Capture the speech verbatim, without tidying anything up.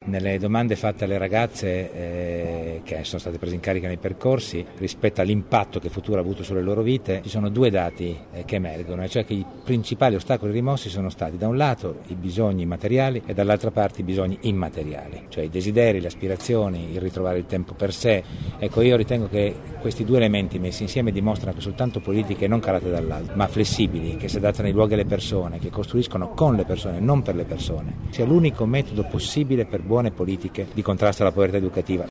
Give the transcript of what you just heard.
Nelle domande fatte alle ragazze eh, che sono state prese in carica nei percorsi rispetto all'impatto che Futuro ha avuto sulle loro vite, ci sono due dati eh, che emergono, cioè che i principali ostacoli rimossi sono stati da un lato i bisogni materiali e dall'altra parte i bisogni immateriali, cioè i desideri, le aspirazioni, il ritrovare il tempo per sé. Ecco, io ritengo che questi due elementi messi insieme dimostrano che soltanto politiche non calate dall'alto, ma flessibili, che si adattano ai luoghi e alle persone, che costruiscono con le persone, non per le persone, sia l'unico metodo possibile per buone politiche di contrasto alla povertà educativa.